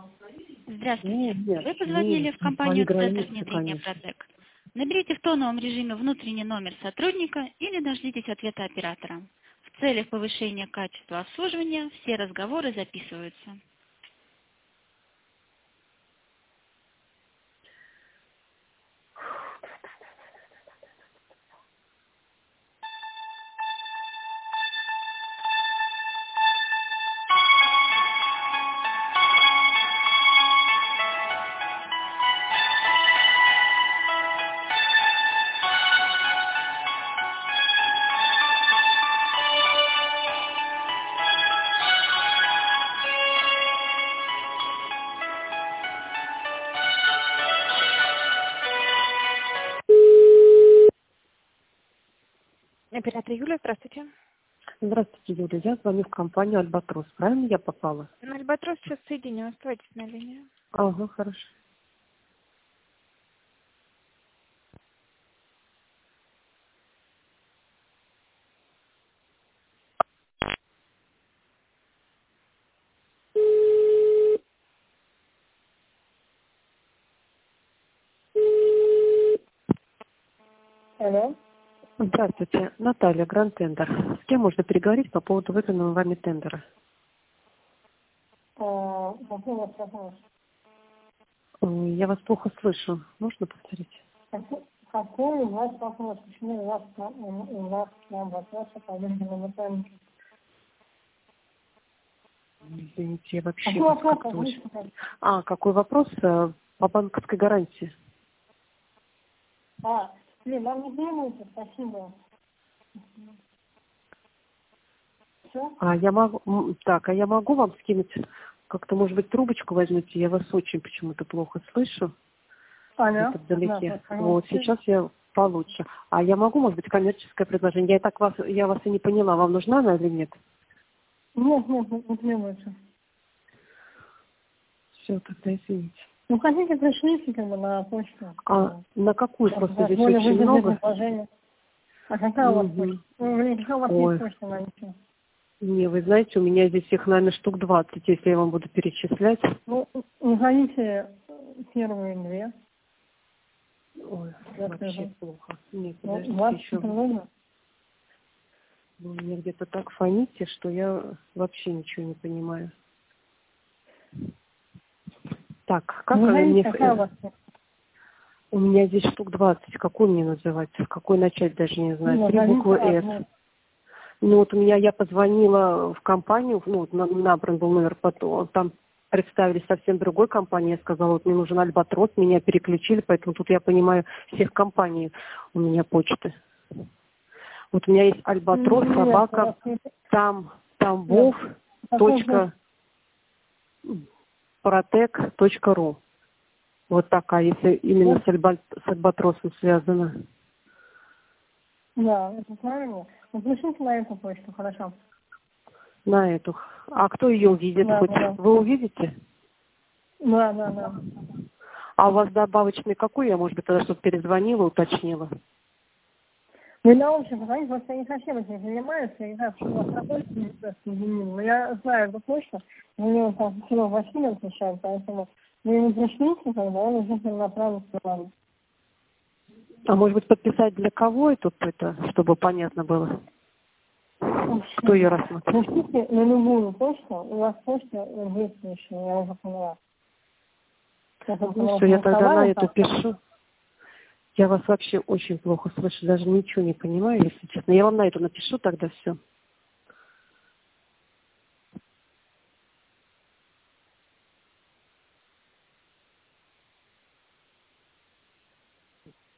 Здравствуйте. Нет, нет, Вы позвонили нет, в мои компанию «Центр границы, внедрения конечно. Протек». Наберите в тоновом режиме внутренний номер сотрудника или дождитесь ответа оператора. В целях повышения качества обслуживания все разговоры записываются. Оператор Юлия, здравствуйте. Здравствуйте, Юля. Я звоню в компанию «Альбатрос». Правильно я попала? На Альбатрос сейчас соединю. Оставайтесь на линии. Ага, хорошо. Алло. Здравствуйте, Наталья, Гранд Тендер. С кем можно переговорить по поводу выданного вами тендера? Какой у вас вопрос? Ой, я вас плохо слышу. Можно повторить? Какой у вас вопрос? Почему у вас к нам вопросы по выделенному тендеру? Извините, я вообще Какой вас вопрос? как-то очень... Озвучите. Какой вопрос по банковской гарантии? Блин, вам не требуется, спасибо. Все? Я могу вам скинуть, как-то, может быть, трубочку возьмите? Я вас очень почему-то плохо слышу. Алло. Это вдалеке. Да, Вот, сейчас я получше. А я могу, может быть, коммерческое предложение? Я вас и не поняла, вам нужна она или нет? Нет, не требуется. Все, тогда извините. Ну, хотите, пришлите как бы на почту. На какую? Просто здесь Более очень выгодное много. предложение. А какая у вас почта? Какая у вас есть Ой, почта на эти? не, вы знаете, у меня здесь их, наверное, штук 20, если я вам буду перечислять. Ну, назовите первые две. Ой, Я вообще скажу. плохо. Нет, Ну, подождите 20 еще. трудно. Вы мне где-то так фоните, что я вообще ничего не понимаю. Так, как Назовите, мне... какая у вас почта? У меня здесь штук 20. Какой мне называть? Какой начать даже не знаю. Ну, 3 назовите буквы «С». одну. Ну вот я позвонила в компанию, ну вот набран был номер, потом там представили совсем другой компании. Я сказала, вот мне нужен Альбатрос, меня переключили, поэтому тут я понимаю всех компаний у меня почты. Вот у меня есть Альбатрос, Нет, у собака, вас нет. Тамбов, точка, протек.ру. Вот такая, если именно с Альбатросом связано. Да, это правильно. Напишите на эту почту, хорошо. На эту. А кто ее увидит Да, хоть? да. Вы увидите? Да. А у вас добавочный какой? Я, может быть, тогда что-то перезвонила, уточнила. Вы научите, позвонить, просто я не совсем этим занимаюсь, я не знаю, почему у вас работает, но я знаю эту почту, у него там Серега Васильев отвечает, поэтому вы ему пришлите, когда он уже перенаправит к вам. А может быть, подписать для кого это, чтобы понятно было? Кто ее рассмотрит? Пришлите на любую почту, у вас почта действующая, я уже поняла. Ну, все, я тогда на эту пишу. Я вас вообще очень плохо слышу, даже ничего не понимаю, если честно. Я вам на эту напишу тогда все.